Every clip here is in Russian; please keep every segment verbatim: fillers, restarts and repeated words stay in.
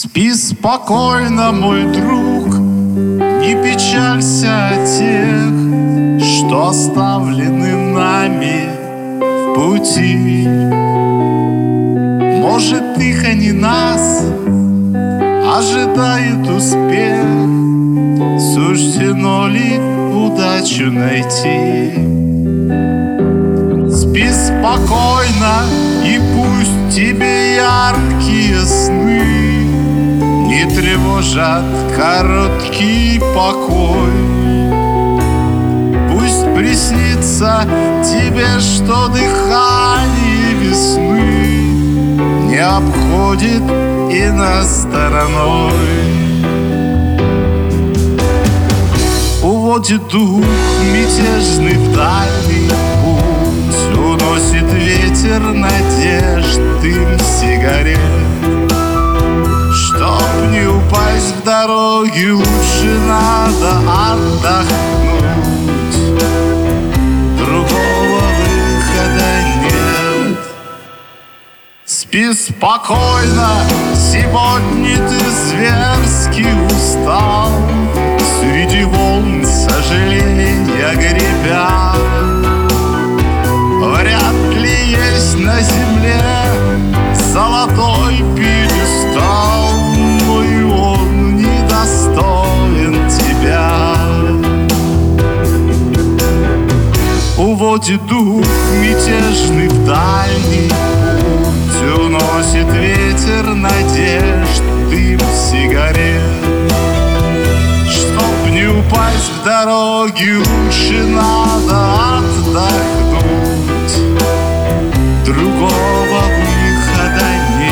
Спи спокойно, мой друг, не печалься о тех, что оставлены нами в пути. Может, их, а не нас ожидает успех, суждено ли удачу найти. Спи спокойно, и пусть тебе яркие сны не тревожат короткий покой. Пусть приснится тебе, что дыхание весны не обходит и нас стороной. Уводит дух мятежный в дальний путь, уносит ветер надежд, дым сигарет. Чтоб не упасть в дороге, лучше надо отдохнуть. Другого выхода нет. Спи спокойно, сегодня ты зверски устал, среди волн сожаления гребя. Вряд ли есть на земле золотой пьедестал, но и он недостоин тебя. Уводит дух мятежный в дальний путь, уносит ветер надежд, дым сигарет. Чтоб не упасть в дороге, лучше надо отдохнуть. Другого выхода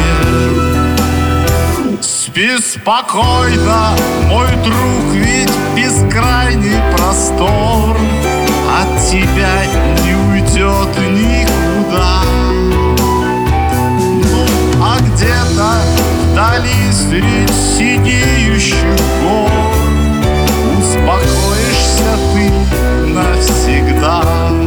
нет. Спи спокойно, мой друг, ведь бескрайний простор от тебя не уйдет никуда. Ну, а где-то вдали средь синеющих гор успокоишься ты навсегда.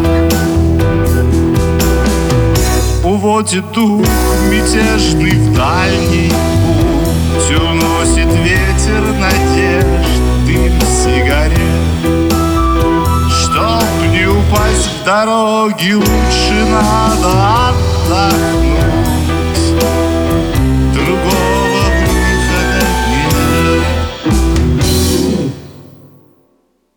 Уводит дух мятежный в дальний путь, уносит ветер надежд, дым сигарет. Чтоб не упасть в дороге, лучше надо отдохнуть. Другого